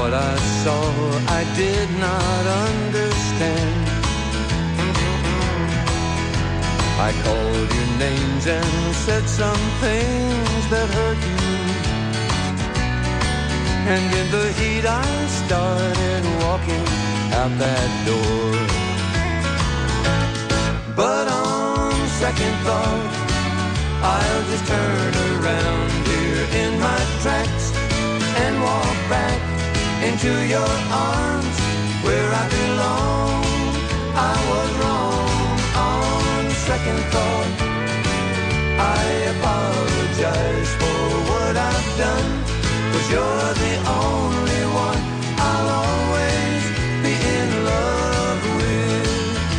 what I saw I did not understand. I called your names and said some things that hurt you. And in the heat I started walking out that door. But on second thought, I'll just turn around here in my tracks and walk back into your arms where I belong. I was wrong on second thought. I apologize for what I've done, 'cause you're the only one I'll always be in love with.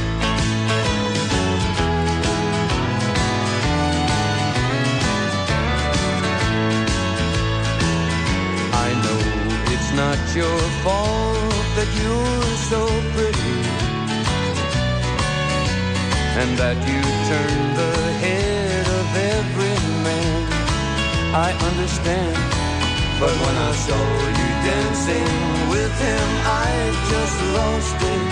I know it's not your fault that you're so pretty, and that you turn the head of every man. I understand, but when I saw you dancing with him, I just lost it.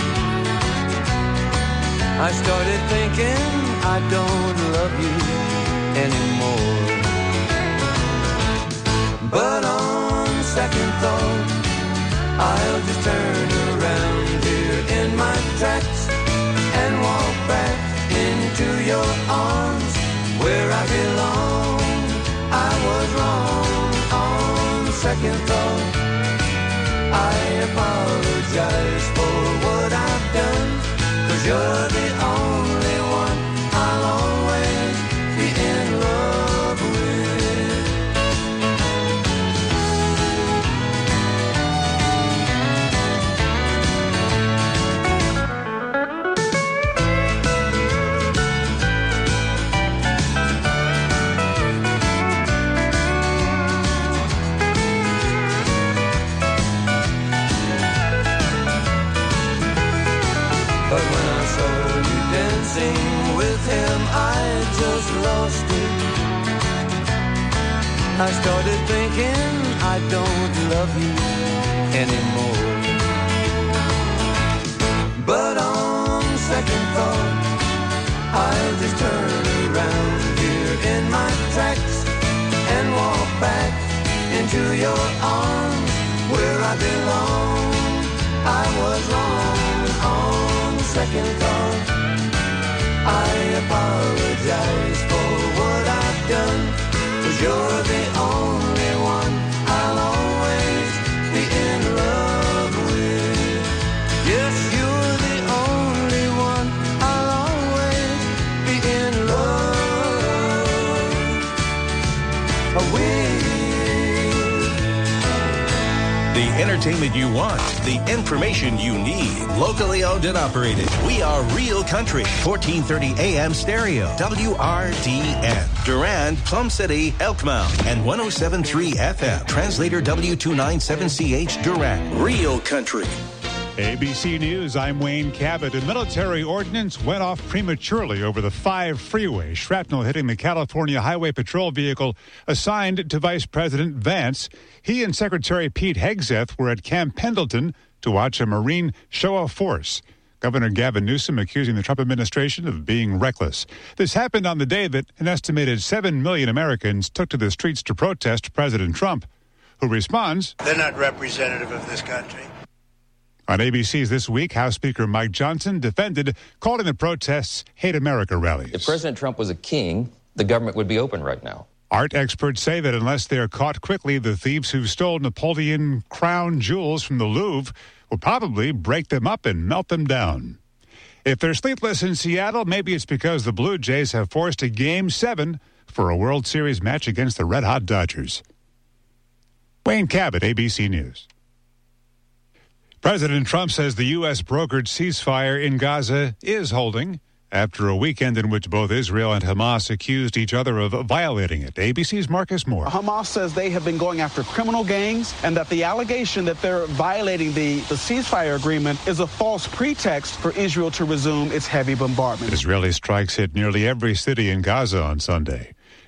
I started thinking I don't love you anymore. But on second thought, I'll just turn around here in my tracks and walk back into your arms where I belong. I was wrong on second thought. I apologize for what I've done, 'cause you're the only one I'll always be in love with. But when I saw you dancing with him, I just lost it. I started thinking I don't love you anymore. But on second thought, I'll just turn around here in my tracks and walk back into your arms where I belong. I was wrong on second thought. I apologize for what I've done, 'cause you're the only one I'll always be in love with. Yes, you're the only one I'll always be in love with. The entertainment you want, the information you need, locally owned and operated. We are Real Country, 1430 AM stereo, WRDN, Durand, Plum City, Elkmount, and 107.3 FM, translator W297CH, Durand. Real Country. ABC News, I'm Wayne Cabot. A military ordinance went off prematurely over the 5 freeway, shrapnel hitting the California Highway Patrol vehicle assigned to Vice President Vance. He and Secretary Pete Hegseth were at Camp Pendleton to watch a Marine show of force. Governor Gavin Newsom accusing the Trump administration of being reckless. This happened on the day that an estimated 7 million Americans took to the streets to protest President Trump, who responds, "They're not representative of this country." On ABC's This Week, House Speaker Mike Johnson defended calling the protests Hate America rallies. If President Trump was a king, the government would be open right now. Art experts say that unless they are caught quickly, the thieves who stole Napoleon crown jewels from the Louvre will probably break them up and melt them down. If they're sleepless in Seattle, maybe it's because the Blue Jays have forced a Game 7 for a World Series match against the Red Hot Dodgers. Wayne Cabot, ABC News. President Trump says the U.S. brokered ceasefire in Gaza is holding after a weekend in which both Israel and Hamas accused each other of violating it. ABC's Marcus Moore. Hamas says they have been going after criminal gangs and that the allegation that they're violating the ceasefire agreement is a false pretext for Israel to resume its heavy bombardment. Israeli strikes hit nearly every city in Gaza on Sunday.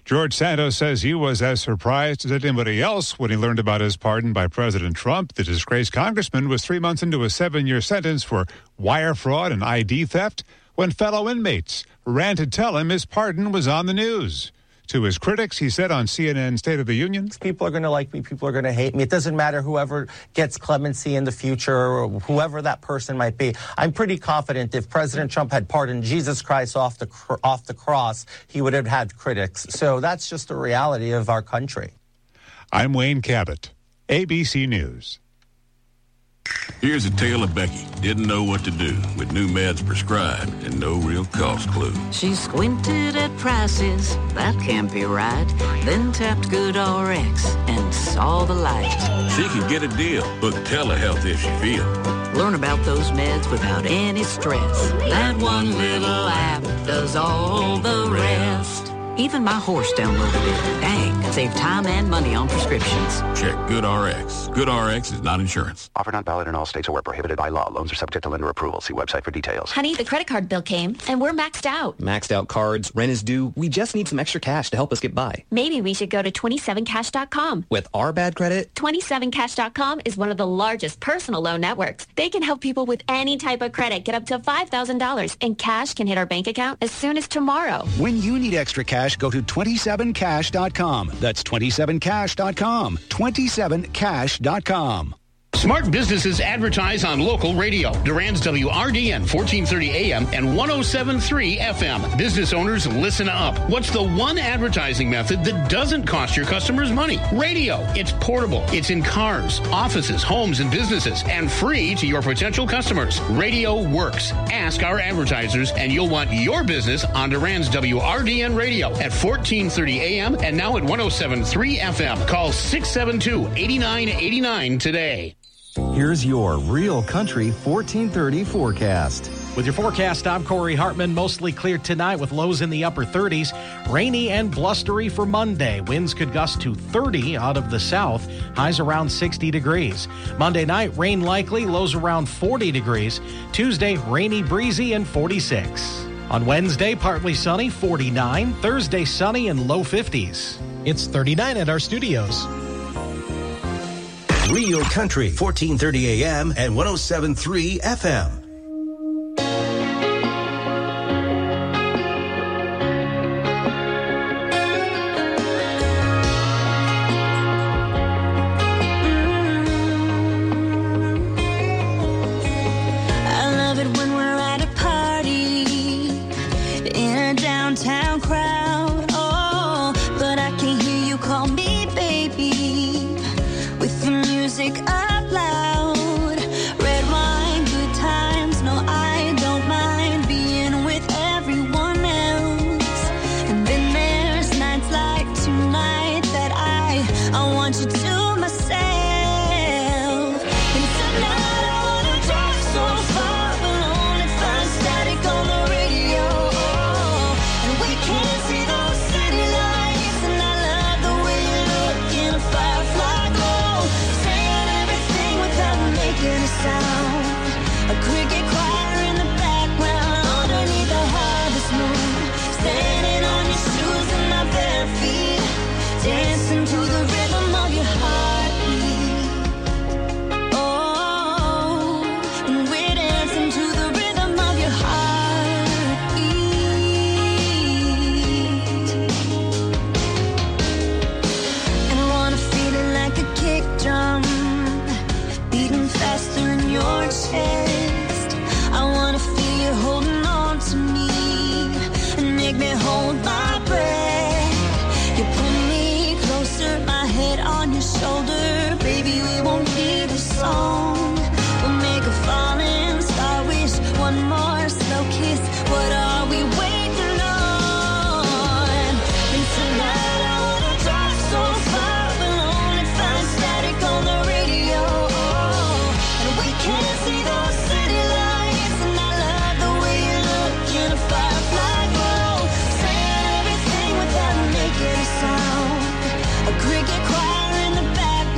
George Santos says he was as surprised as anybody else when he learned about his pardon by President Trump. The disgraced congressman was 3 months into a 7-year sentence for wire fraud and ID theft when fellow inmates ran to tell him his pardon was on the news. To his critics, he said on CNN State of the Union, people are going to like me, people are going to hate me. It doesn't matter whoever gets clemency in the future or whoever that person might be. I'm pretty confident if President Trump had pardoned Jesus Christ off the cross, he would have had critics. So that's just the reality of our country. I'm Wayne Cabot, ABC News. Here's a tale of Becky. Didn't know what to do with new meds prescribed and no real cost clue. She squinted at prices, that can't be right. Then tapped GoodRx and saw the light. She can get a deal. Book telehealth if she feels. Learn about those meds without any stress. That one little app does all the rest. Even my horse downloaded it. Dang, save time and money on prescriptions. Check GoodRx. GoodRx is not insurance. Offer not valid in all states or where prohibited by law. Loans are subject to lender approval. See website for details. Honey, the credit card bill came, and we're maxed out. Maxed out cards, rent is due. We just need some extra cash to help us get by. Maybe we should go to 27cash.com. With our bad credit? 27cash.com is one of the largest personal loan networks. They can help people with any type of credit get up to $5,000, and cash can hit our bank account as soon as tomorrow. When you need extra cash, go to 27cash.com. That's 27cash.com. 27cash.com. Smart businesses advertise on local radio. Durand's WRDN 1430 AM and 107.3 FM. Business owners, listen up. What's the one advertising method that doesn't cost your customers money? Radio. It's portable. It's in cars, offices, homes, and businesses, and free to your potential customers. Radio works. Ask our advertisers, and you'll want your business on Durand's WRDN radio at 1430 AM and now at 107.3 FM. Call 672-8989 today. Here's your Real Country 1430 forecast. With your forecast, I'm Corey Hartman. Mostly clear tonight with lows in the upper 30s. Rainy and blustery for Monday. Winds could gust to 30 out of the south. Highs around 60 degrees. Monday night, rain likely. Lows around 40 degrees. Tuesday, rainy, breezy, and 46. On Wednesday, partly sunny, 49. Thursday, sunny and low 50s. It's 39 at our studios. Real Country, 1430 AM and 107.3 FM. Up loud, red wine, good times. No, I don't mind being with everyone else. And then there's nights like tonight that I want you to myself. And tonight I wanna drive so far alone and find static on the radio. And we can't see those city lights. And I love the way you look in a firefly glow. Making a sound, a cricket choir in the background, underneath the harvest moon, standing on your shoes and my bare feet, dancing to the rhythm of your heartbeat. Oh, and we're dancing to the rhythm of your heartbeat. And I wanna feel it like a kick drum, beating faster in your chest. I wanna feel you holding on to me and make me hold my breath. You pull me closer, my head on your shoulder. Baby, we won't need a song. We'll make a falling star wish. One more slow kiss. What are we waiting on? And tonight I wanna drive so far alone and find static on the radio. Can't see those city lights, and I love the way you look in a firefly glow, saying everything without making a sound. A cricket choir in the background.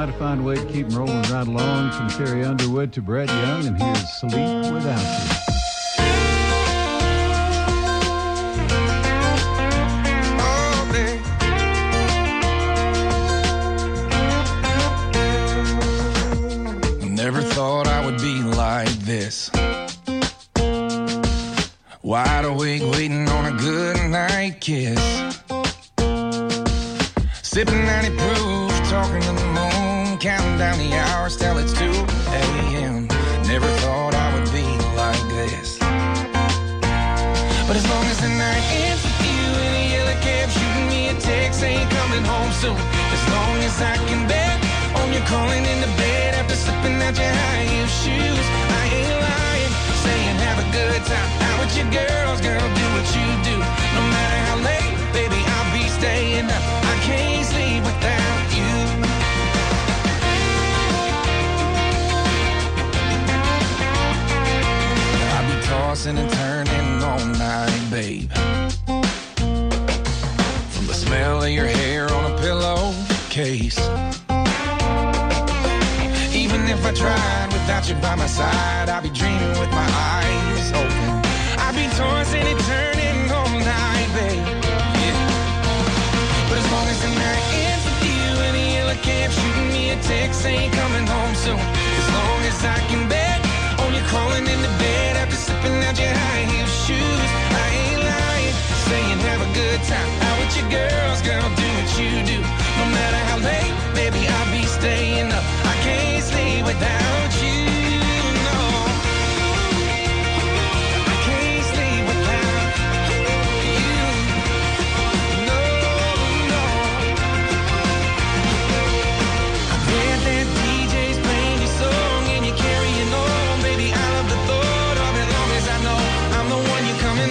try to find a way to keep them rolling right along. From Carrie Underwood to Brett Young, and here's Sleep Without You. Never thought I would be like this. Wide awake, waiting on a good night kiss. Sipping 90 proof, talking to the moon, counting down the hours till it's 2 a.m. Never thought I would be like this. But as long as the night ends with you in a yellow cab, shooting me a text, ain't coming home soon. As long as I can bet on you calling into bed after slipping out your high heel shoes. I ain't lying, saying have a good time. Out with your girls, girl, do what you do. No matter how late, baby, I'll be staying up. I can't sleep without you. I'll be tossing and turning all night, babe. From the smell of your hair on a pillowcase. Even if I tried without you by my side, I'd be dreaming with my eyes open. I'd be tossing and turning all night, babe. Yeah. But as long as the night ends with you in a yellow cab, shooting me a text, ain't coming home soon. As long as I can bet on you calling into bed after slipping out your high heel shoes. I ain't lying, saying have a good time. Out with your girls, girl, do what you do. No matter how late, baby, I'll be staying up. I can't sleep without you, no. I can't sleep without you, no, no. I bet that DJ's playing your song and you're carrying on, baby. I love the thought of it, long as I know I'm the one you're coming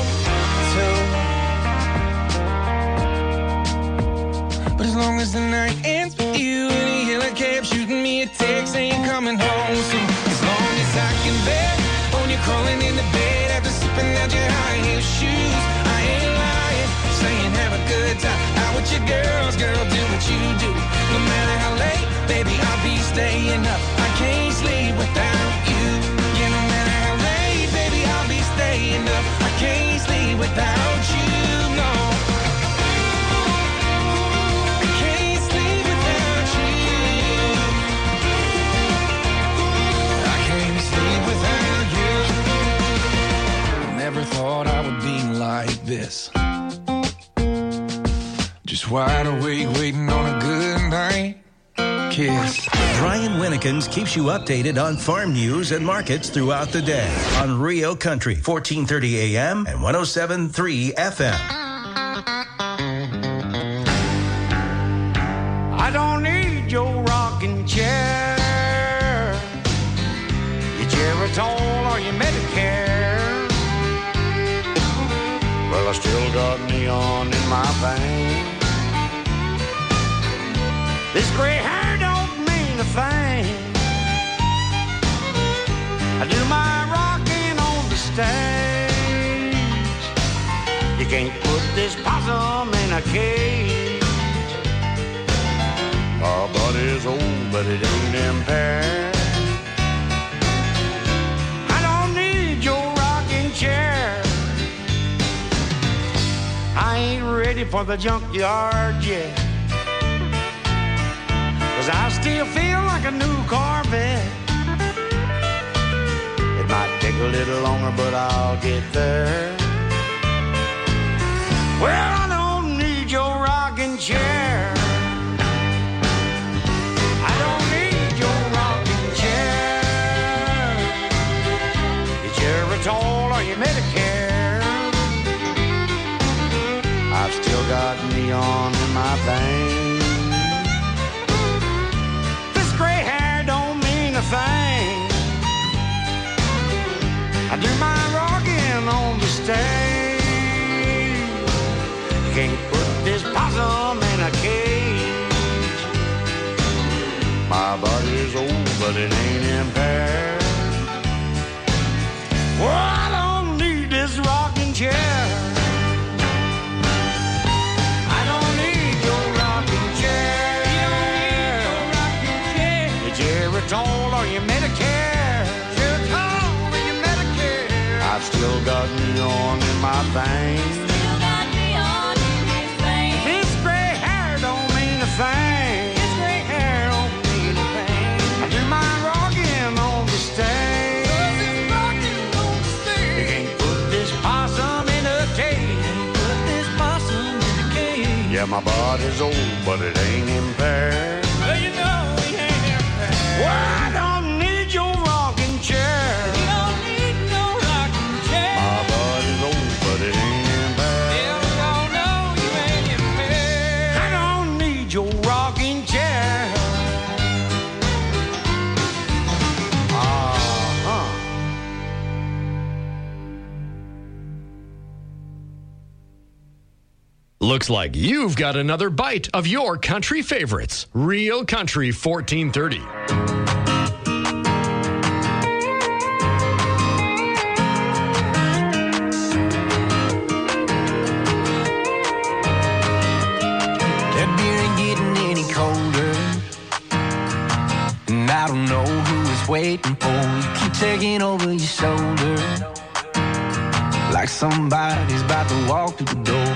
home to. But as long as the night ends with you in a yellow cab, shooting me a text, ain't coming home soon. As long as I can bet on you calling into bed after slipping out your high heel shoes. I ain't lying, saying have a good time. Out with your girls, girl, do what you do. No matter how late, baby, I'll be staying up. I can't sleep without you. Yeah, no matter how late, baby, I'll be staying up. I can't sleep without you, no. Never thought I would be like this. Just wide awake, waiting on a good night kiss. Brian Winnekins keeps you updated on farm news and markets throughout the day on Rio Country, 1430 AM and 107.3 FM. I don't need your rocking chair, your Geritol or your Medicare. Well, I still got neon in my veins. This gray hair don't mean a thing. I do my rocking on the stage. You can't put this possum in a cage. Our body's old, but it ain't impaired. I don't need your rocking chair. I ain't ready for the junkyard yet, 'cause I still feel like a new Corvette. It might take a little longer, but I'll get there. Well, I don't need your rocking chair. I don't need your rocking chair, your Geritol or your Medicare. I've still got neon in my veins. This gray hair don't mean a thing. I do my rocking on the stage. You can't put this possum in a cage. My body's old, but it ain't impaired. Well, I don't need this rocking chair. I don't need your rocking chair. Tylenol or your Medicare. Geritol or your Medicare. I've still got neon in my veins. Still got neon in his veins. This gray hair don't mean a thing. His gray hair don't mean a thing. I do my rockin' on the stage. You can't put this possum in a cage. Put this possum in a cage. Yeah, my body's old, but it ain't impaired. Well, you know he ain't impaired. Well, I don't need your rocking chair. You don't need no rocking chair. My body's old, but it ain't impaired. Yeah, we all know you ain't impaired. I don't need your rocking chair. Looks like you've got another bite of your country favorites. Real Country 1430. That beer ain't getting any colder, and I don't know who it's waiting for. You keep taking over your shoulder, like somebody's about to walk through the door.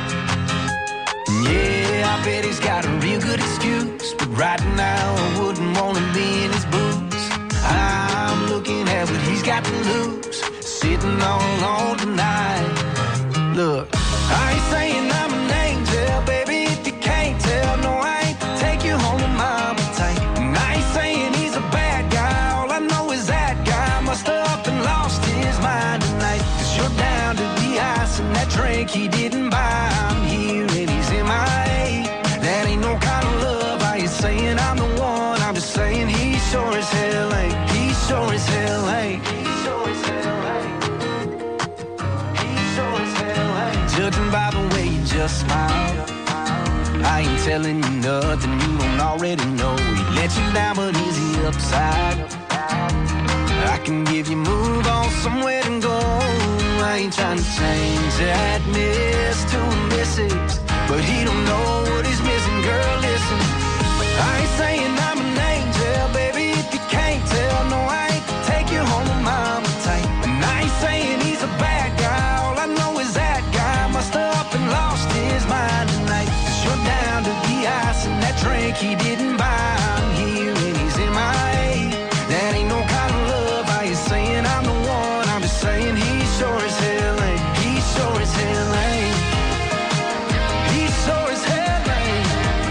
Yeah, I bet he's got a real good excuse, but right now I wouldn't want to be in his boots. I'm looking at what he's got to lose, sitting all alone tonight. Look, I ain't saying I'm an angel, baby, if you can't tell. No, I ain't take you home with mama tight. And I ain't saying he's a bad guy, all I know is that guy must have up and lost his mind tonight. 'Cause you're down to the ice and that drink he didn't buy. I'm here and he's MIA. That ain't no kind of love. I ain't saying I'm the one, I'm just saying he sure as hell ain't. He sure as hell ain't. He sure as hell ain't. He sure as hell ain't. Judging by the way you just smile, I ain't telling you nothing you don't already know. He let you down, but is he upside? I can give you move on somewhere to go. I ain't trying to change that miss to a missus, but he don't know what he's missing, girl, listen. I ain't saying I'm an angel, baby, if you can't tell. No, I ain't take you home with mama tight. And I ain't saying he's a bad guy, all I know is that guy must have up and lost his mind tonight. 'Cause you're down to the ice and that drink he didn't buy. I'm here and he's MIA. That ain't no kind of love. I ain't saying I'm the one, I'm just saying he sure as hell ain't. He sure as hell ain't. He sure as hell ain't.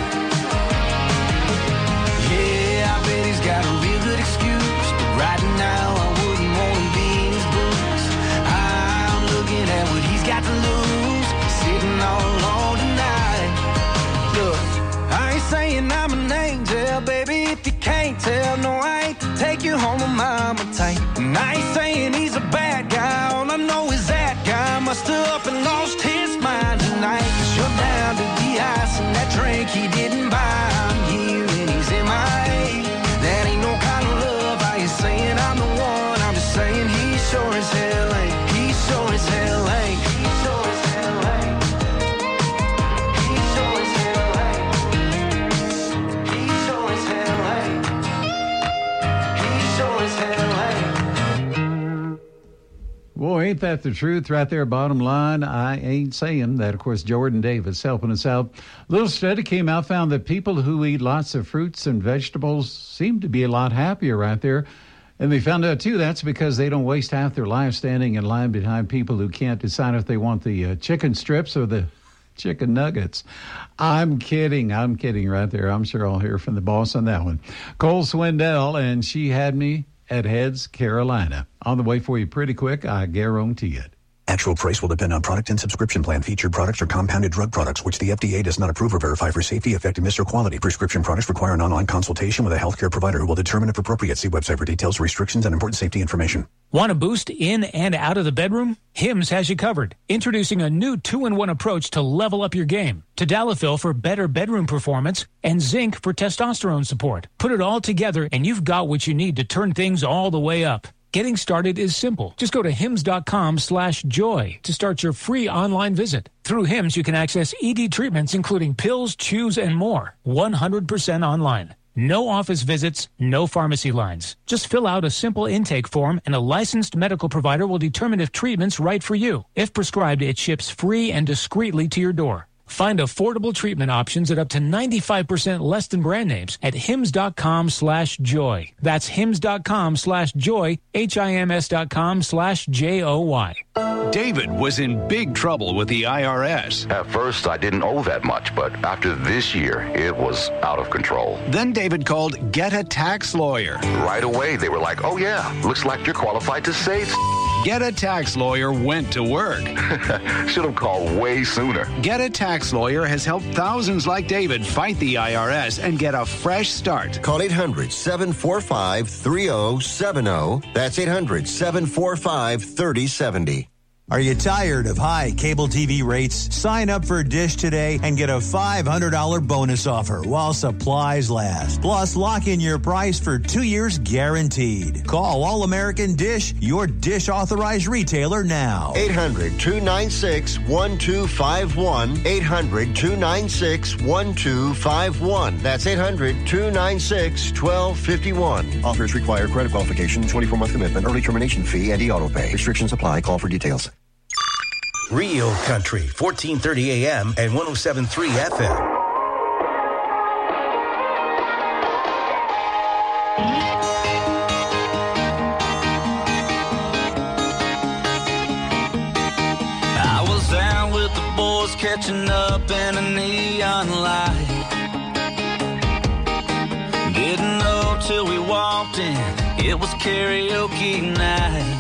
Yeah, I bet he's got a real good excuse, but right now I wouldn't want to be in his boots. I'm looking at what he's got to lose, sitting all alone tonight. Look, I ain't saying I'm an angel, baby, if you can't tell. No, I ain't take you home with mama tight. And I ain't saying he's a bad guy, all I know is that guy must have up and lost his mind tonight. 'Cause you're down to the ice and that drink he didn't buy. I'm here and he's MIA. That ain't no kind of love. I ain't saying I'm the one, I'm just saying he sure as hell ain't. He sure as hell ain't. He sure as hell ain't. He sure as hell ain't. He sure as hell ain't. He sure as hell ain't. Boy, ain't that the truth right there, bottom line. I ain't saying that. Of course, Jordan Davis helping us out. A little study came out, found that people who eat lots of fruits and vegetables seem to be a lot happier right there. And they found out, too, that's because they don't waste half their life standing in line behind people who can't decide if they want the chicken strips or the chicken nuggets. I'm kidding right there. I'm sure I'll hear from the boss on that one. Cole Swindell, and she had me at Heads, Carolina. On the way for you pretty quick, I guarantee it. Actual price will depend on product and subscription plan. Featured products are compounded drug products, which the FDA does not approve or verify for safety, effectiveness, or quality. Prescription products require an online consultation with a healthcare provider who will determine if appropriate. See website for details, restrictions, and important safety information. Want a boost in and out of the bedroom? Hims has you covered. Introducing a new 2-in-1 approach to level up your game. Tadalafil for better bedroom performance and zinc for testosterone support. Put it all together and you've got what you need to turn things all the way up. Getting started is simple. Just go to hims.com/joy to start your free online visit. Through Hims, you can access ED treatments including pills, chews, and more. 100% online. No office visits, no pharmacy lines. Just fill out a simple intake form and a licensed medical provider will determine if treatment's right for you. If prescribed, it ships free and discreetly to your door. Find affordable treatment options at up to 95% less than brand names at hims.com/joy. That's hims.com/joy, HIMS.com/JOY. David was in big trouble with the IRS. At first, I didn't owe that much, but after this year, it was out of control. Then David called Get a Tax Lawyer. Right away, they were like, oh yeah, looks like you're qualified to save. Get a Tax Lawyer went to work. Should have called way sooner. Get a Tax Lawyer has helped thousands like David fight the IRS and get a fresh start. Call 800-745-3070. That's 800-745-3070. Are you tired of high cable TV rates? Sign up for Dish today and get a $500 bonus offer while supplies last. Plus, lock in your price for 2 years guaranteed. Call All American Dish, your Dish authorized retailer now. 800-296-1251. 800-296-1251. That's 800-296-1251. Offers require credit qualification, 24-month commitment, early termination fee, and e-auto pay. Restrictions apply. Call for details. Real Country, 1430 AM and 107.3 FM. I was out with the boys catching up in a neon light. Didn't know till we walked in, it was karaoke night.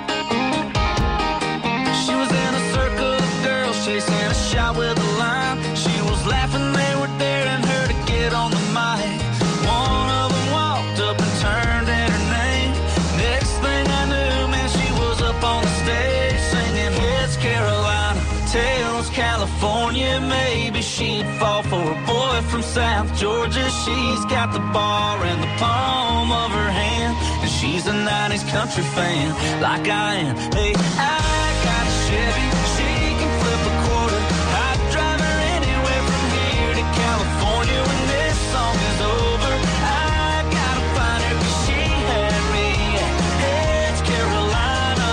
Chasing a shot with a line. She was laughing, they were daring her to get on the mic. One of them walked up and turned in her name. Next thing I knew, man, she was up on the stage singing Heads Carolina, Tails California. Maybe she'd fall for a boy from South Georgia. She's got the bar in the palm of her hand, and she's a 90s country fan like I am. Hey, I got a Chevy. When this song is over, I gotta find her 'cause she had me at Heads Carolina.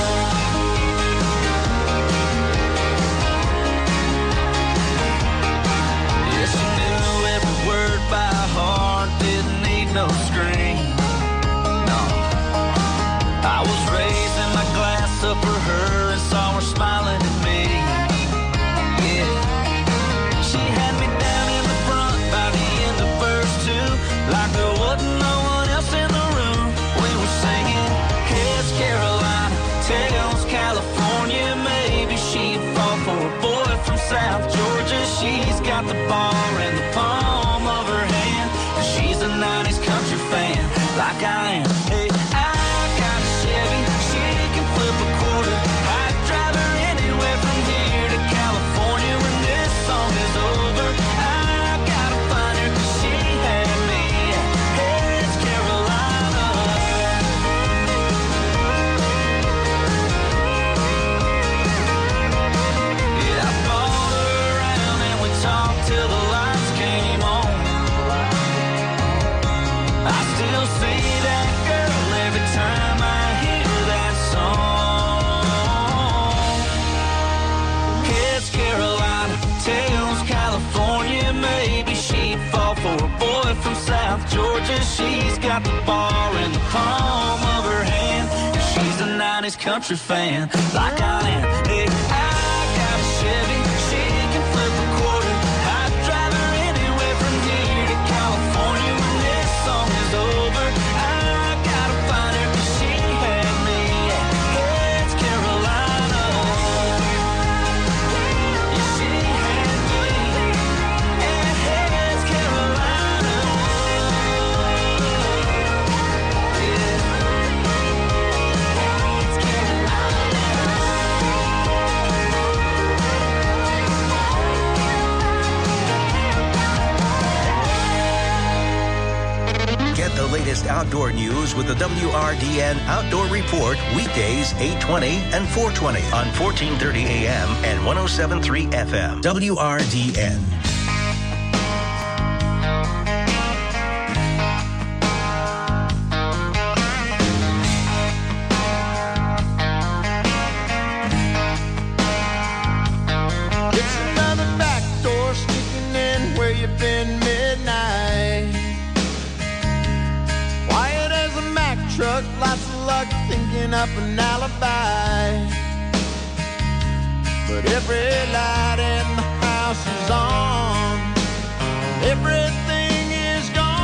Yeah, she knew every word by heart, didn't need no screen. No, I was raising my glass up for her and saw her smiling at me. Yeah, she had me down in the front by the end of verse 2, like there wasn't no one else in the room. We were singing Heads Carolina, Tails California. Maybe she'd fall for a boy from South Georgia. She's got the bar in the palm of her hand, and she's a 90s country fan like I am. Hey, I got a Chevy, she can flip a quarter. I'd drive her anywhere from here to California. When this song is over, I gotta find her 'cause she had me at Heads Carolina. Yeah, I followed her around and we talked till the lights came on. I still see that girl every time I hear that song. Heads Carolina, Tails California. Maybe she'd fall for a boy from South Georgia. She's got the bar in the palm of her hand, and she's a 90s country fan like I am. Hey, I got a Chevy, she can flip a quarter. I'd drive her anywhere from here to California. When this song is over, I gotta find her 'cause she had me at Heads Carolina. Yeah, she had me at Heads Carolina. Yeah. Heads Carolina. Get the latest outdoor news with the WRDN Outdoor Report weekdays 8:20 and 4:20 on 1430 AM and 107.3 FM. WRDN. truck, lots of luck, thinking up an alibi. But every light in the house is on. Everything is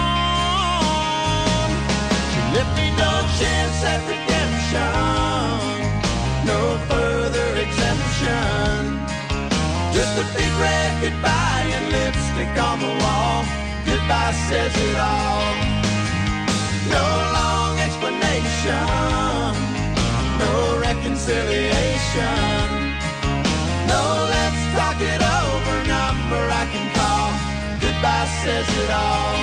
gone. She left me no chance at redemption, no further exemption. Just a big red goodbye and lipstick on the wall. Goodbye says it all. No long explanation, no reconciliation. No, let's talk it over, number I can call. Goodbye says it all.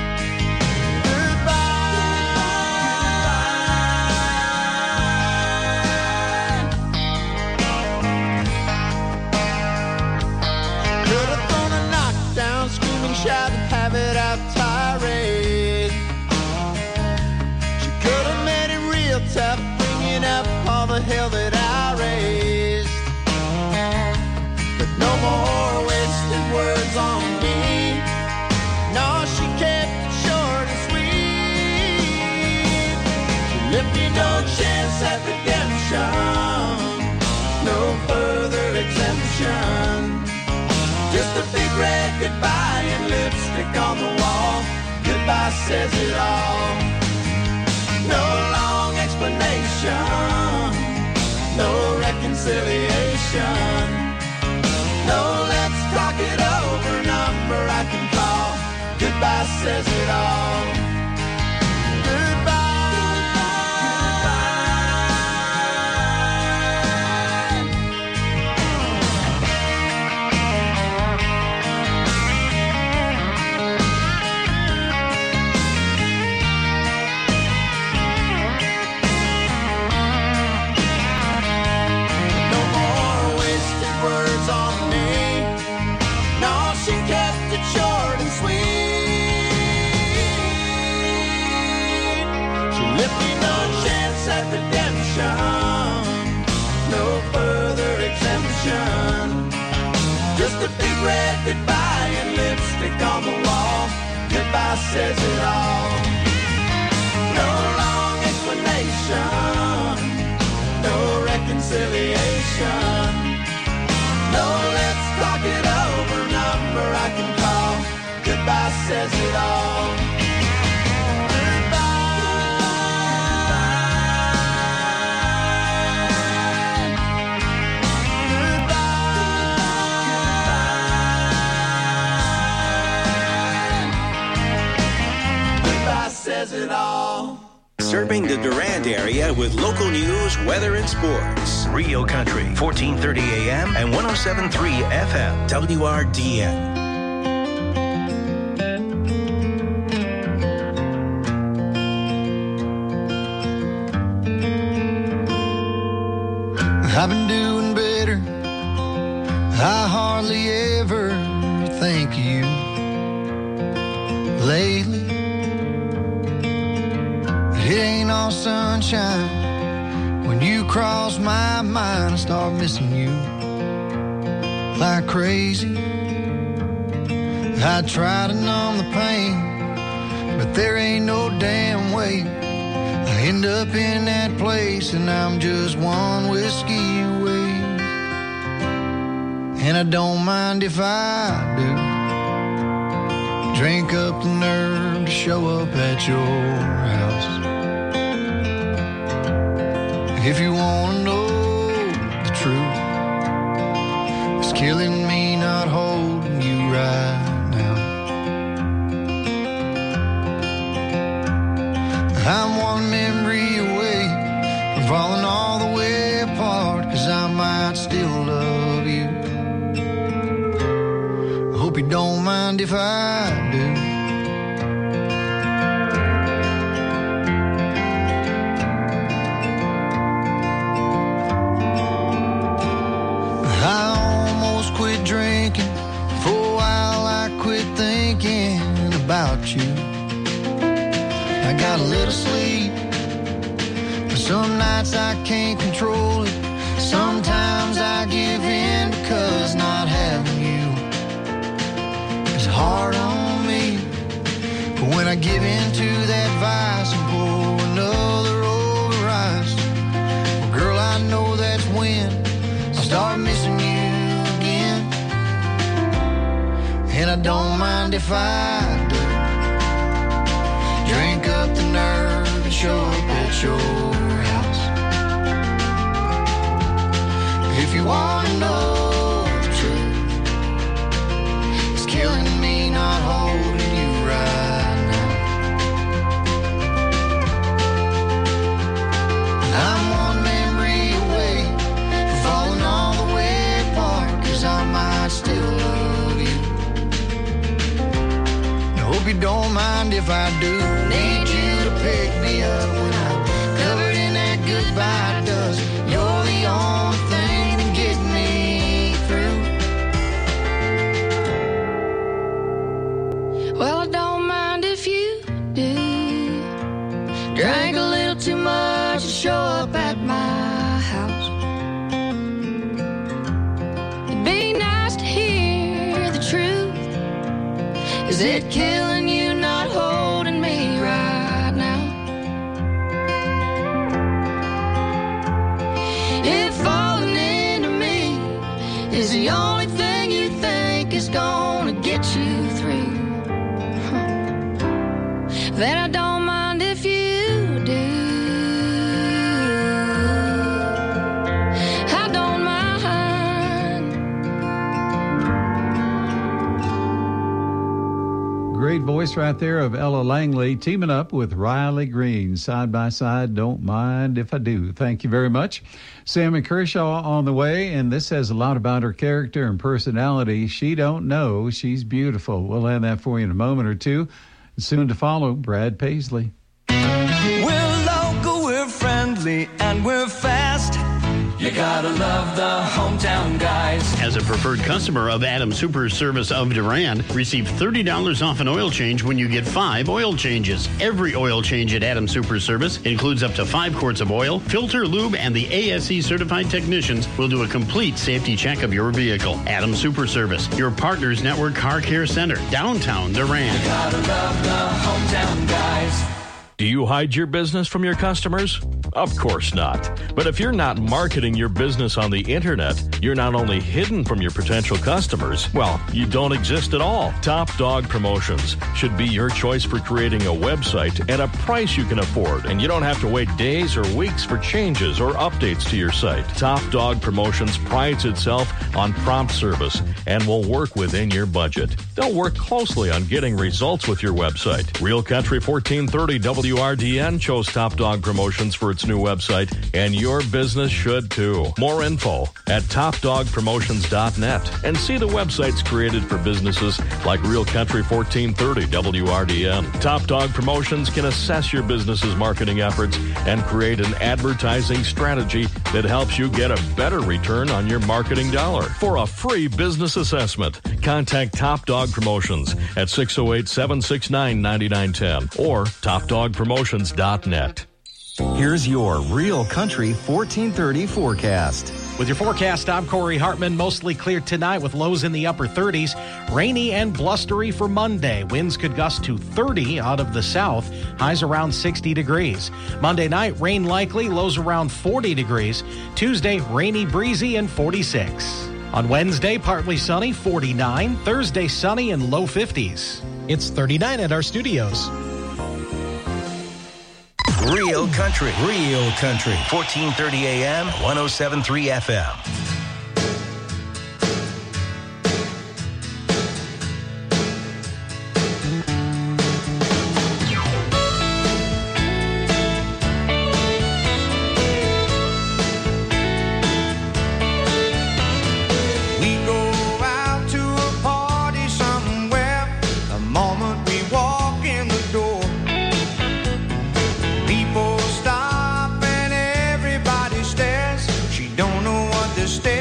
Could have thrown a knockdown, screaming, shout, and have it out tirade. She could have made it real tough, bringing up all the hell that I raised. But no more wasted words on me. No, she kept it short and sweet. She left me no chance at redemption, no further exemption. Just a big red goodbye and lipstick on the wall. Goodbye says it all. No long explanation, no reconciliation. No, let's talk it over, number I can call. Goodbye says it all. Short and sweet. She left me no chance at redemption, no further exemption. Just a big red goodbye and lipstick on the wall. Goodbye says it all. No long explanation, no reconciliation. No, let's talk it over, number I can call. Goodbye says it all. Goodbye says it all. Serving the Durand area with local news, weather, and sports. Rio Country, 1430 AM and 107.3 FM, WRDN. I've been doing better. I hardly ever think of you lately. It ain't all sunshine. When you cross my mind, I start missing you like crazy. I try to numb the pain, but there ain't no damn way. I end up in that place and I'm just one whiskey away. And I don't mind if I do. Drink up the nerve to show up at your house. If you want to know the truth, it's killing me not holding you right now. I'm one memory away from falling all the way apart, 'cause I might still love you. I hope you don't mind if I do. I almost quit drinking. For a while I quit thinking about you. I got a little sleep, but some nights I can't control it. Sometimes I give in because not having you is hard on me. But when I give in to that vice and pour another if I do. Drink up the nerve and show up at your house. If you want to know the truth, it's killing me not holding you right now. And I'm one memory away from falling all the way apart, 'cause I might still love you. I hope you don't mind if I do. Need you to pick me up when I'm covered in that goodbye dust. You're the only thing that gets me through. Well, I don't mind if you do. Drank a little too much to show up at my house. It'd be nice to hear the truth. Is it killing you not holding me right now? If falling into me is the only thing you think is gonna get you through, then I don't mind if you do. I don't mind. Great voice right there of Ella Langley teaming up with Riley Green. Side by side, don't mind if I do. Thank you very much. Sammy Kershaw on the way, and this says a lot about her character and personality. She don't know she's beautiful. We'll have that for you in a moment or two. Soon to follow, Brad Paisley. We're local, we're friendly, and we're fast. You gotta love the hometown guys. As a preferred customer of Adam Super Service of Durand, receive $30 off an oil change when you get 5 oil changes. Every oil change at Adam Super Service includes up to 5 quarts of oil, filter, lube, and the ASE certified technicians will do a complete safety check of your vehicle. Adam Super Service, your Partners Network Car Care Center, downtown Durand. You gotta love the hometown guys. Do you hide your business from your customers? Of course not. But if you're not marketing your business on the internet, you're not only hidden from your potential customers, well, you don't exist at all. Top Dog Promotions should be your choice for creating a website at a price you can afford, and you don't have to wait days or weeks for changes or updates to your site. Top Dog Promotions prides itself on prompt service and will work within your budget. They'll work closely on getting results with your website. Real Country 1430 WRDN chose Top Dog Promotions for its new website, and your business should too. More info at topdogpromotions.net, and see the websites created for businesses like Real Country 1430 WRDN. Top Dog Promotions can assess your business's marketing efforts and create an advertising strategy that helps you get a better return on your marketing dollar. For a free business assessment, contact Top Dog Promotions at 608-769-9910 or topdogpromotions.net. Here's your Real Country 1430 forecast. With your forecast, I'm Corey Hartman. Mostly clear tonight with lows in the upper 30s. Rainy and blustery for Monday. Winds could gust to 30 out of the south. Highs around 60 degrees. Monday night, rain likely. Lows around 40 degrees. Tuesday, rainy, breezy, and 46. On Wednesday, partly sunny, 49. Thursday, sunny and low 50s. It's 39 at our studios. Real Country. 1430 AM, 107.3 FM. Stay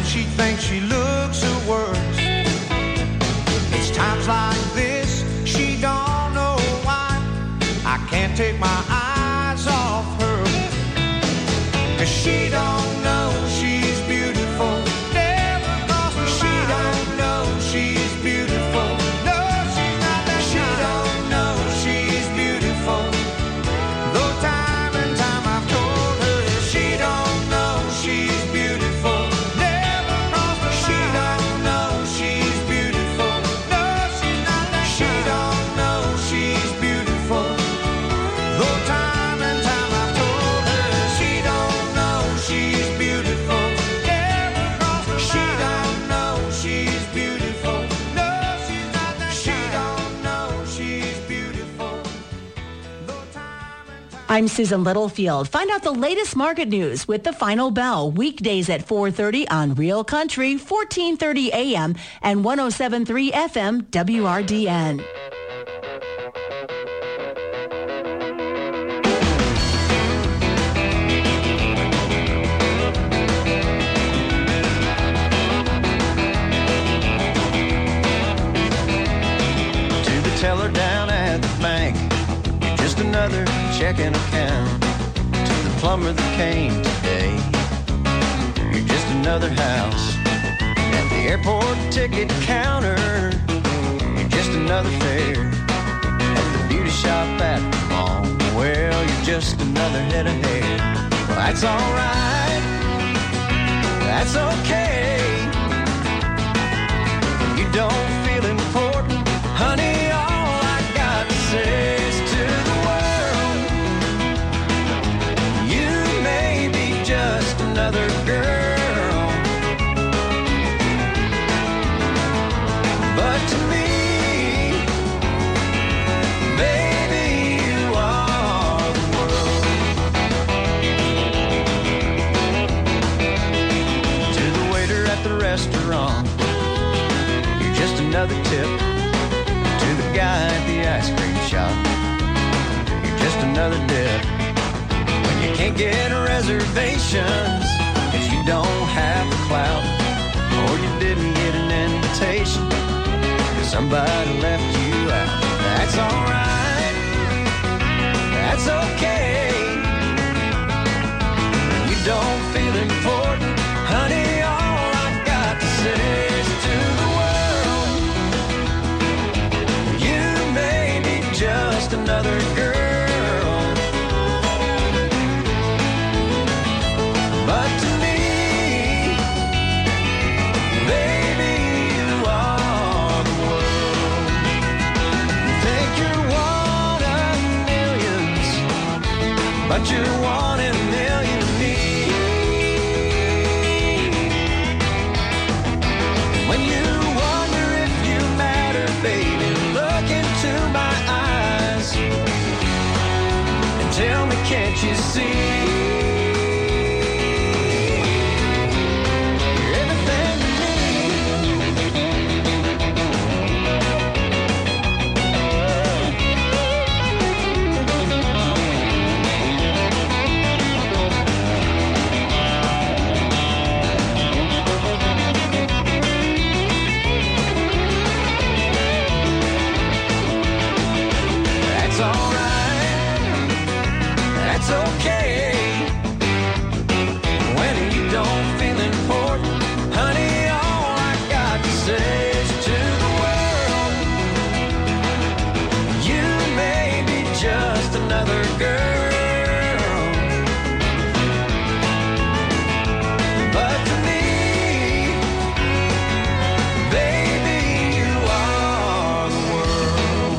she thinks she looks her worst. It's times like this, she don't know why I can't take my eyes off her. 'Cause she don't know she's beautiful. Never crossed her mind. She don't know she's beautiful. No, she's not that she don't know she's beautiful. Though time and time I've told her she don't know she's beautiful. Never crossed her mind. She don't know she's beautiful. No, she's not that she don't know she's beautiful. Though time and time I've told her she don't know she's beautiful. Never crossed her mind. She don't know she's beautiful. No, she's not that she don't know she's beautiful. I'm Susan Littlefield. Find out the latest market news with the Final Bell weekdays at 4:30 on Real Country, 1430 AM and 107.3 FM WRDN. To the teller down at the bank, you're just another checking account. To the plumber that came today, you're just another house. At the airport ticket counter, you're just another fare. At the beauty shop at the mall, well, you're just another head of hair. Well, that's alright, that's okay. When you don't feel important, honey, all I got to say is to the world, you may be just another girl, but to me, baby, you are the world. To the waiter at the restaurant, you're just another tip. To the guy at the ice cream shop, you're just another dip. When you can't get reservations, if you don't have the clout, or you didn't get an invitation, 'cause somebody left you out, that's alright, that's okay. When you don't feel important, honey, all I got to say is to the world, you may be just another girl, but to me, baby, you are the world. You think you're one of millions, but you're one in a million to me. When you wonder if you matter, baby, look into my eyes and tell me, can't you see? You're everything to me. That's alright, that's okay. When you don't feel important, honey, all I got to say is to the world, you may be just another girl, but to me, baby, you are the world.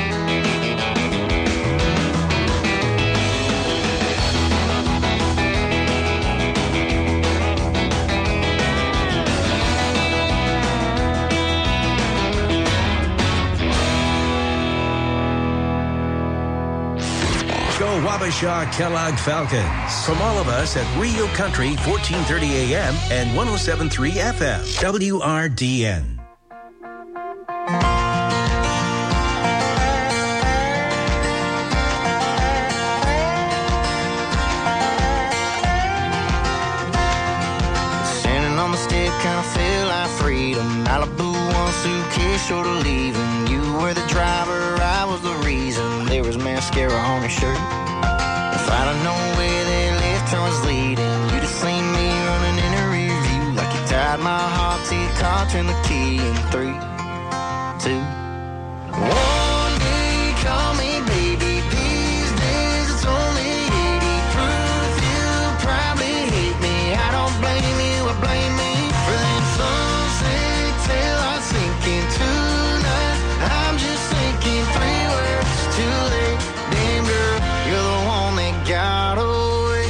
Go Wabasha Kellogg Falcons. From all of us at Real Country, 1430 AM and 107.3 FM, WRDN. Standing on the steps kinda feel like freedom. Malibu, one suitcase short of leaving. You were the driver, I was the reason. There was mascara on your shirt. If I'd have known where that left turn was leading, you'd have seen me running in a rear view like you tied my heart to your car, turned the key in 3, 2, 1 day, call me baby. These days it's only 80 proof. You probably hate me. I don't blame you, I blame me for that sunset till I sink in tonight. I'm just thinking 3 words too late. Damn girl, you're the one that got away.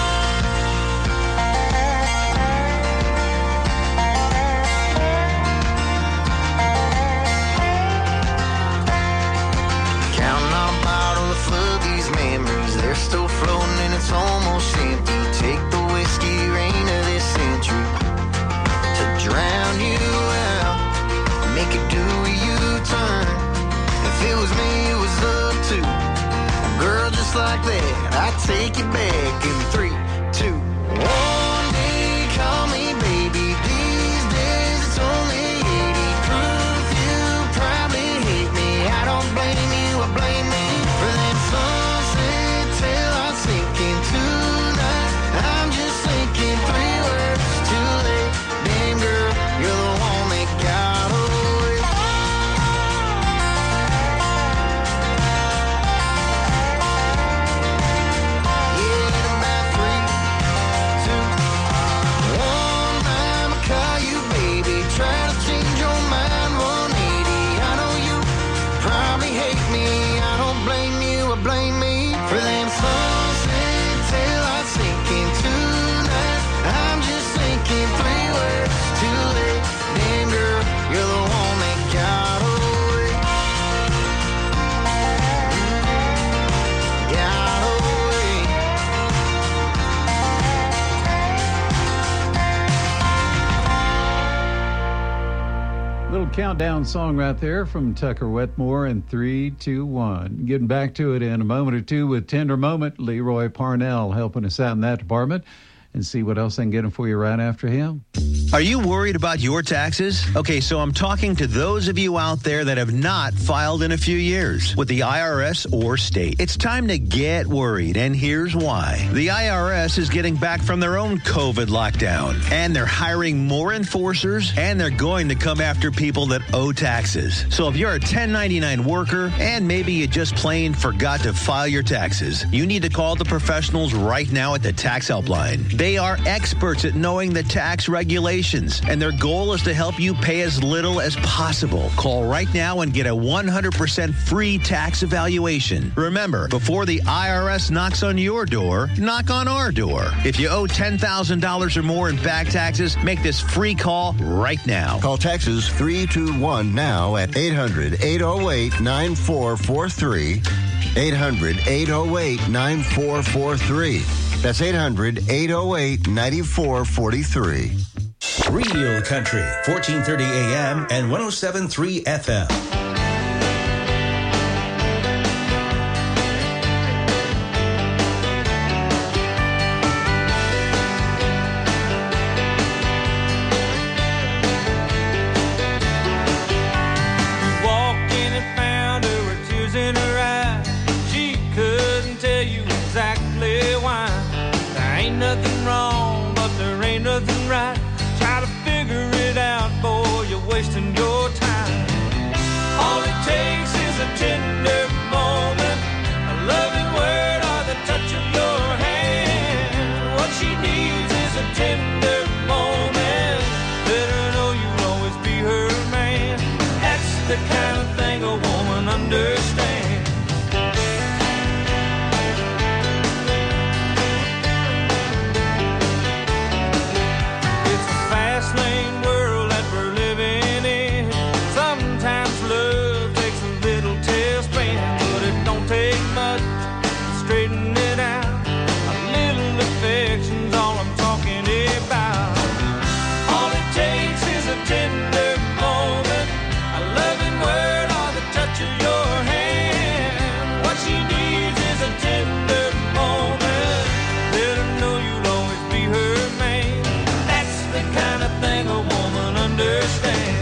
Counting on a bottle to flood these memories. They're still floating and it's almost empty. Take the whiskey rain of this century to drown you out, make it do a U-turn. If it was me, it was up to a girl just like that. I'd take you back in 3, 2, 1 day, call me baby. These days it's only 80 proof. You probably hate me. I don't blame you, I blame me for that sunset till I sink in tonight. I'm just thinking 3 words too late. Damn girl, you're the one that got away. Yeah, about 3, 2, 1. I'ma call you baby. Try to change your mind 180. I know you probably hate me. I don't blame you, I blame me for that sunset till I sink in tonight. I'm just thinking 3 words too late. Damn girl, you're the one that got away. Got away. Little countdown song right there from Tucker Wetmore in 3, 2, 1. Getting back to it in a moment or two with Tender Moment. Leroy Parnell helping us out in that department. And see what else I can get for you right after him. Are you worried about your taxes? Okay, so I'm talking to those of you out there that have not filed in a few years with the IRS or state. It's time to get worried, and here's why. The IRS is getting back from their own COVID lockdown, and they're hiring more enforcers, and they're going to come after people that owe taxes. So if you're a 1099 worker, and maybe you just plain forgot to file your taxes, you need to call the professionals right now at the Tax Helpline. They are experts at knowing the tax regulations, and their goal is to help you pay as little as possible. Call right now and get a 100% free tax evaluation. Remember, before the IRS knocks on your door, knock on our door. If you owe $10,000 or more in back taxes, make this free call right now. Call Taxes 321 now at 800-808-9443. 800-808-9443. That's 800-808-9443. Real Country, 1430 AM and 107.3 FM. Wasting your time. All it takes is a tender moment, a loving word, or the touch of your hand. What she needs is a tender moment. Let her know you'll always be her man. That's the kind of thing a woman understands. understand.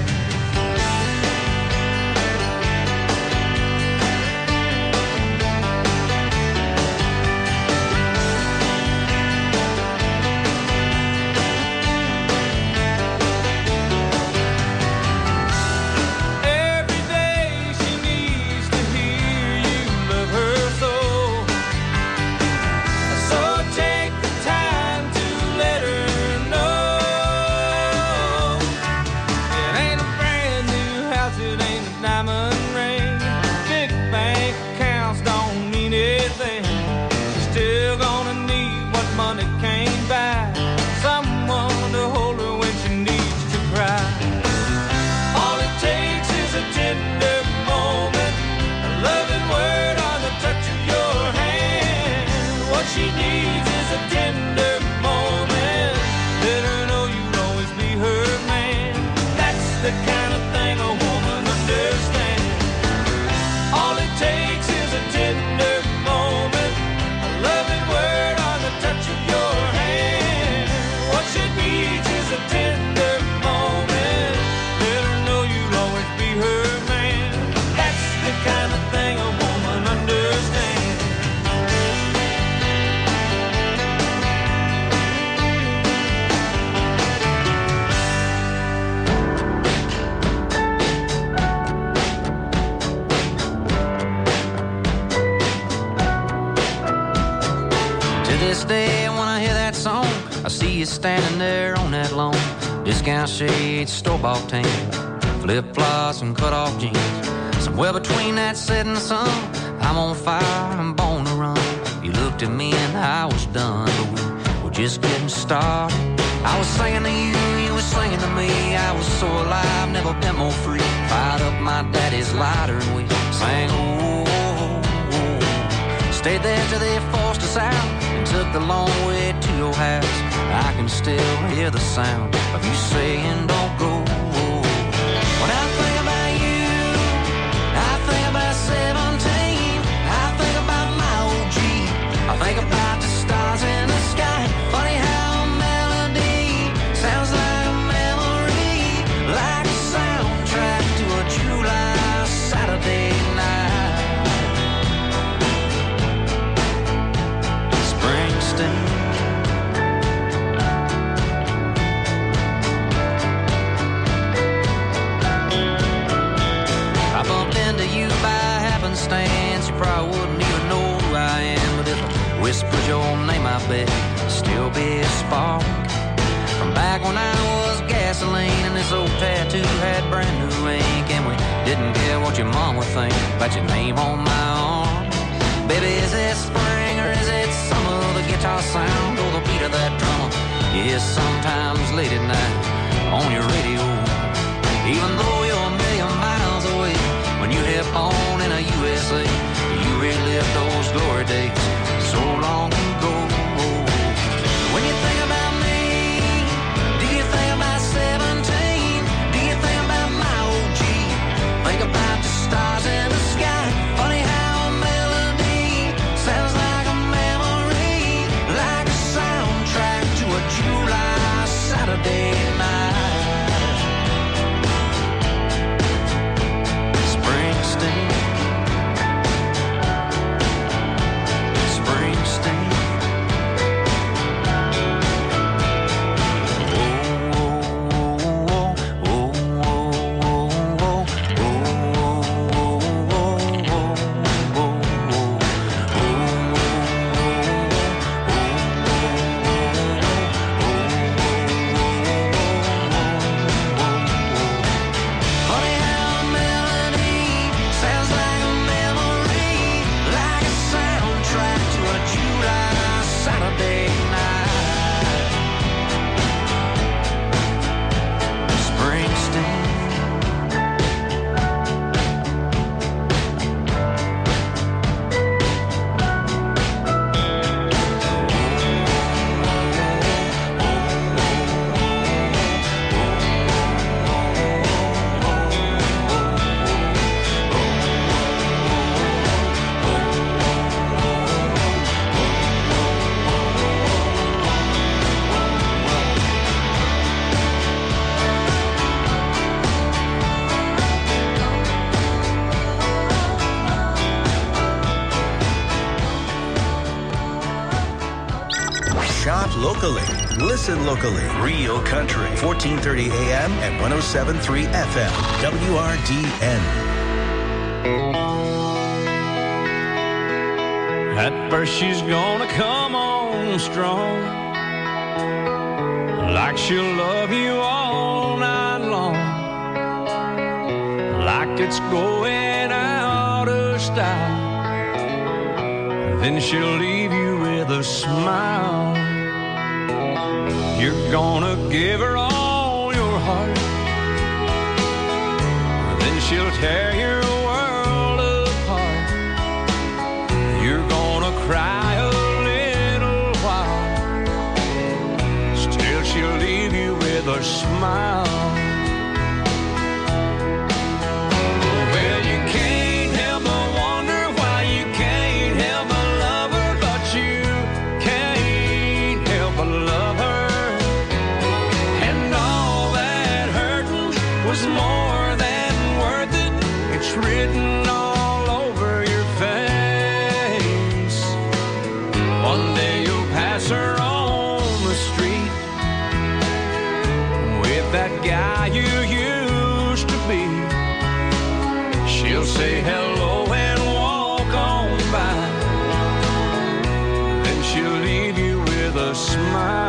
She needs is a tender moment. Let her know you'll always be her man. That's the kind of thing a woman understands. All it takes is a tender moment, a loving word or the touch of your hand. What she needs is a tender moment. Let her know you'll always be her man. That's the kind of thing a woman understands. This day when I hear that song, I see you standing there on that lawn. Discount shades, store-bought tan, flip-flops and cut-off jeans. Somewhere between that setting sun, I'm on fire, I'm born to run. You looked at me and I was done, but we were just getting started. I was singing to you, you were singing to me. I was so alive, never been more free. Fired up my daddy's lighter and we sang, oh, oh, oh. Stayed there till they forced us out and took the long way to your house. I can still hear the sound of you saying don't go. When I think about you, I think about 17. I think about my old Jeep. I think about the stars in the sky. Funny how a melody sounds like a memory, like a soundtrack to a July Saturday night. I bumped into you by happenstance. You probably wouldn't even know who I am, but if I whispered your name, I bet it'd still be a spark. From back when I was gasoline and this old tattoo had brand new ink, and we didn't care what your mom would think about your name on my arm. Baby, is it spring or is it summer? The guitar sound or the beat of that drummer? Yes, sometimes late at night on your radio. Even though you're a million miles away, when you hit on in a USA, you relive those glory days so long ago. When you think about me, do you think about 17? Do you think about my old Jeep? Think about the stars in the sky. Funny how a melody sounds like a memory, like a soundtrack to a July Saturday night. locally. Listen locally. Real Country. 1430 AM and 107.3 FM. WRDN. At first she's gonna come on strong, like she'll love you all night long, like it's going out of style. Then she'll leave you with a smile. You're gonna give her all your heart, then she'll tear your world apart. You're gonna cry a little while, still she'll leave you with a smile. Well, you can't help but wonder why you can't help but love her, but you can't help but love her. And all that hurting was more than worth it. It's written all over your face. One day you'll pass her on the street with that guy you used to be. She'll say hello and walk on by, then she'll leave you with a smile.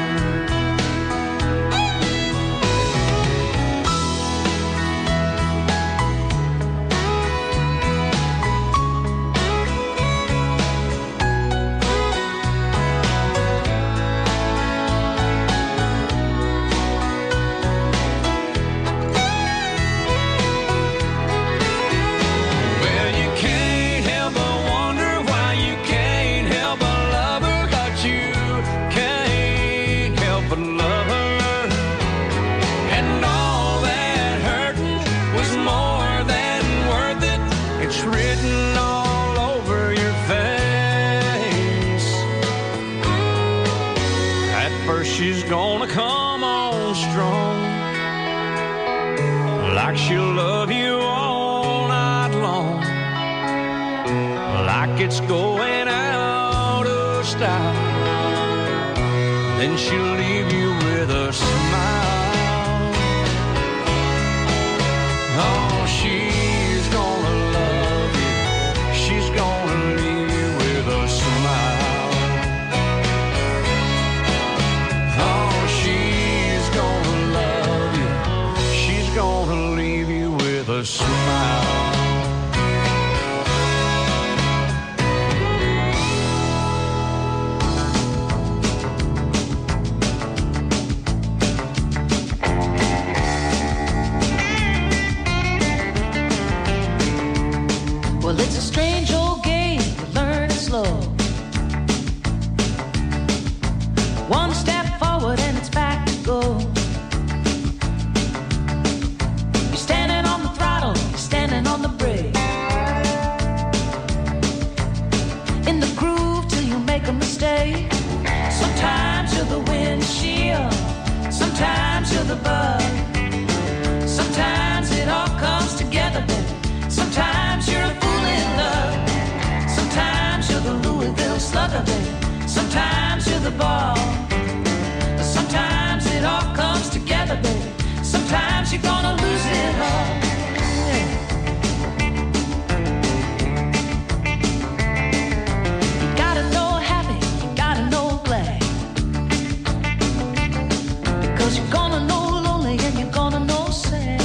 Well, you can't help but wonder why you can't help but love her, but you can't help but love her. And all that hurting was more than worth it. It's written all over your face. At first she's gonna come on strong, like she'll love you all night long, like it's going out of style. Then she'll leave you with a smile. Oh, she's gonna love you. She's gonna leave you with a smile. Oh, she's gonna love you. She's gonna leave you with a smile. Well, it's a strange old game, you learn it slow. One step forward and it's back to go. You're standing on the throttle, you're standing on the brake. In the groove till you make a mistake. Sometimes you're the windshield, sometimes you're the bug. Sometimes it all comes together, baby. Sometimes you're a fool in love. Sometimes you're the Louisville Slugger, baby. Sometimes you're the ball. Sometimes it all comes together, baby. Sometimes you're gonna lose it all. You gotta know happy, you gotta know glad. Because you're gonna know lonely and you're gonna know sad.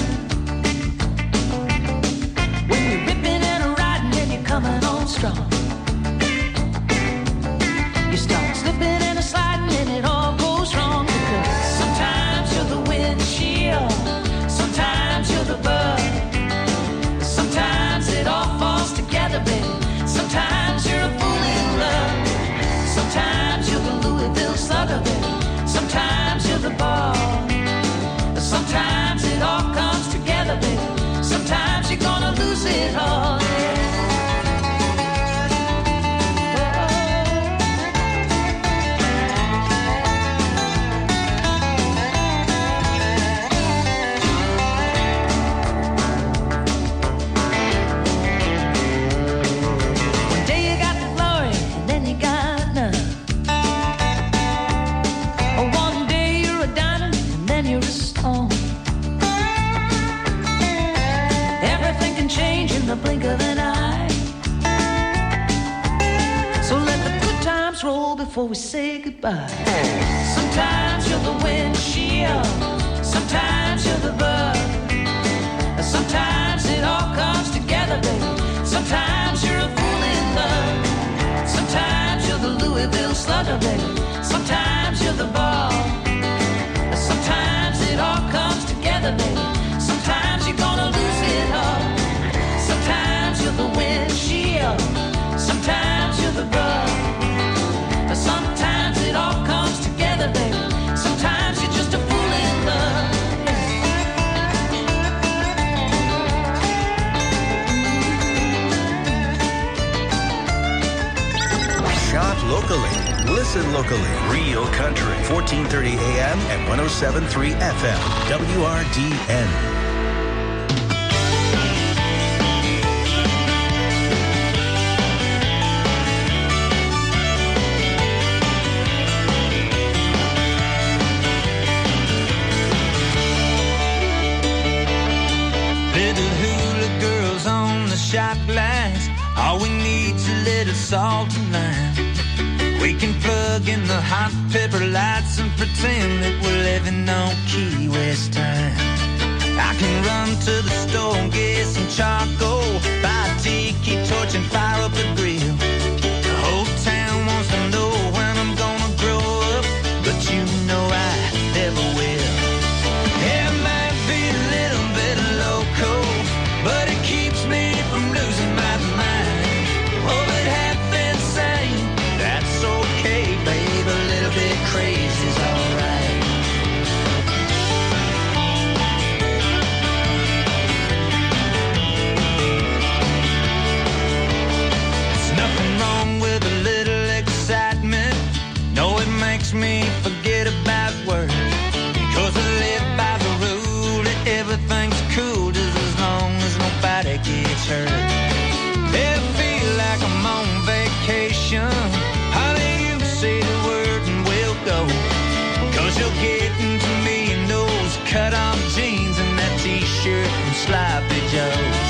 When you're ripping and riding and you're coming on strong. You start slipping and sliding and it all goes wrong. Because sometimes you're the windshield, sometimes the blink of an eye. So let the good times roll before we say goodbye. Sometimes you're the windshield, sometimes you're the bug. Sometimes it all comes together, baby. Sometimes you're a fool in love. Sometimes you're the Louisville Slugger, baby. Sometimes you're the ball. Sometimes it all comes together, baby. Sometimes you're gonna lose it all. Sometimes you're the windshield. Sometimes you're the bug. Sometimes it all comes together, baby. Sometimes you're just a fool in love. Shop locally. Listen locally. Real Country. 1430 AM and 107.3 FM. WRDN. Little hula girls on the shop lines. All we need's a little salt and lime. We can plug in the hot pepper lights and pretend that we're living on Key West time. I can run to the store and get some charcoal, buy a tiki torch and fire up the grill. The whole town wants to know when I'm gonna grow up, but you know I never will. Yeah, it might be a little bit loco, but it keeps me from losing my mind. Oh, but half insane, that's okay, babe. A little bit crazy's alright. There's nothing wrong with a little excitement. No, it makes me forget about work. Cause I live by the rule that everything's cool just as long as nobody gets hurt. I feel like I'm on vacation. Honey, you say the word and we'll go. Cause you're getting to me in those cut-off jeans and that t-shirt from Sloppy Joe.